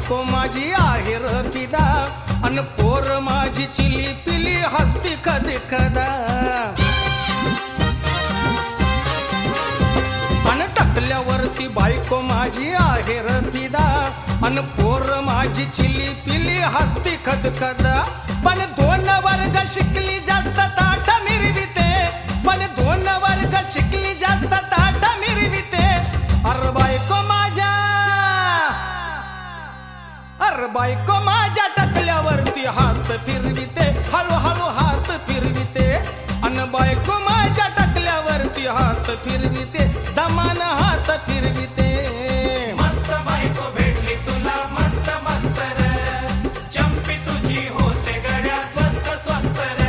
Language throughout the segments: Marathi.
बायको माझी आहे रतिदा अन पोर माझी चिली पिली हसती कधी कदा अन टाकल्यावरती बायको माझी आहे रतिदा अन पोर माझी चिली पिली हसती कद कदा पण 2 वर्ग शिकली जास्त ताट मिरविते पण 2 वर्ग शिकली जास्त ताट मिरविते अर बायको माझ्या टाकल्यावरती हात फिरविते हळूहळू हात फिरविते अन बायको माझ्या टाकल्यावरती हात फिरविते दमान हात फिरविते मस्त बायको भेटली तुला मस्त मस्त रे चंपी तुझी होते गड्या स्वस्त स्वस्त रे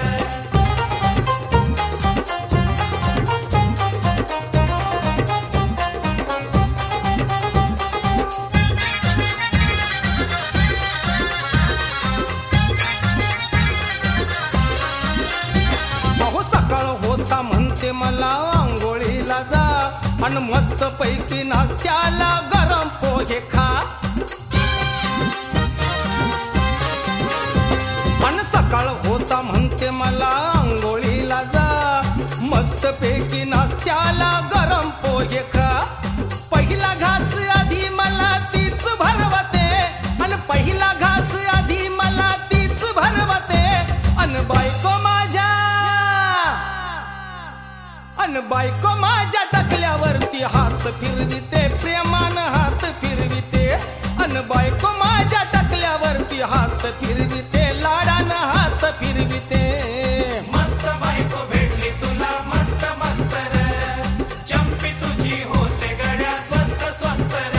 म्हणते मला आंघोळीला जा अन मस्त पैकी नाश्त्याला गरम पोहे खा अन सकाळ होता म्हणते मला आंघोळीला जा मस्त पैकी नाश्त्याला गरम पोहे खा पहिला घास आधी मला तीच भरवते अन पहिला घास आधी मला तीच भरवते अन बायको माझ्या टाकल्यावरती हात फिरविते प्रेमान हात फिरविते अन बायको माझ्या टाकल्यावरती हात फिरविते लाडानं हात फिरविते मस्त बायको भेटली तुला मस्त मस्त रे चंपी तुझी होते गड्या स्वस्त स्वस्त रे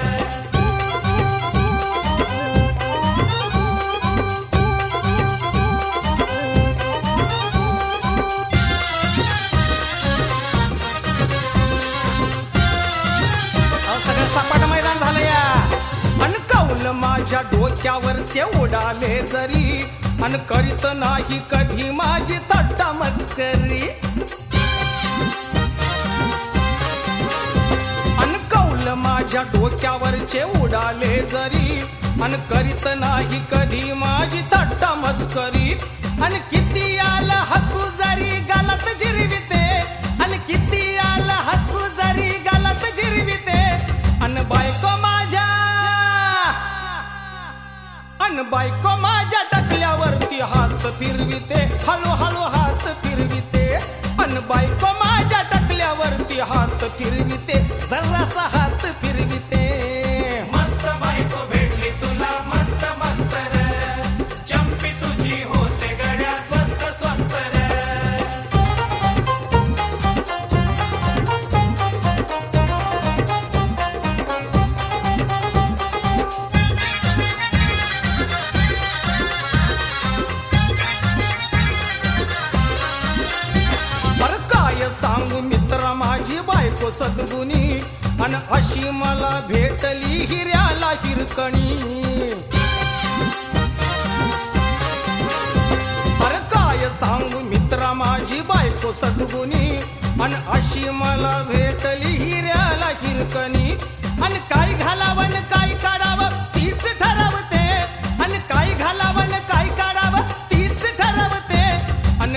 माझ्या डोक्यावरचे उडाले जरी अन करीत नाही कधी माझी थट्टा मस्करी अन कौल माझ्या डोक्यावरचे उडाले जरी अन करीत नाही कधी माझी थट्टा मस्करी अन किती आला हसू जरी गालात जिरविते अन किती आला हसू जरी गालात जिरविते अन बायको माझ्या टाकल्यावरती हात फिरविते हळूहळू हात फिरविते अन बायको माझ्या टाकल्यावरती हात फिरविते जरासा हात फिरविते मस्त बायको भेटली तुला मस्त मस्त रे चंपी तुझी होते गड्या स्वस्त स्वस्त रे सांगू मित्रा माझी बायको सद्गुणी अन अशी मला भेटली हिऱ्याला हिरकणी अरे काय सांगू मित्रा माझी बायको सद्गुणी अन अशी मला भेटली हिऱ्याला हिरकणी अन काय घालावं काय काढावं तीच ठरवते अन काय घालावं काय काढावं तीच ठरवते अन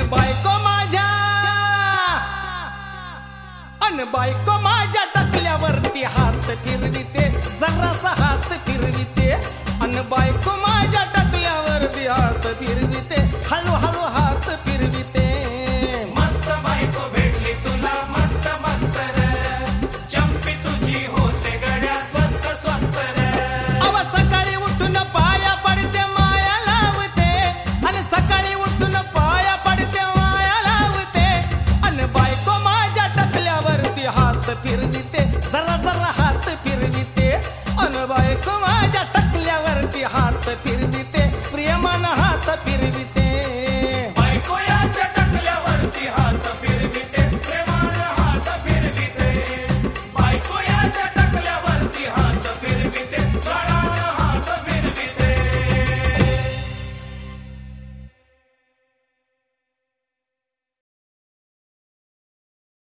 बायको माझ्या टाकल्यावरती हात फिरविते जरासा हात फिरविते अन बायको माझ्या टाकल्यावरती हात फिरविते हळूहळू हात फिरविते मस्त बायको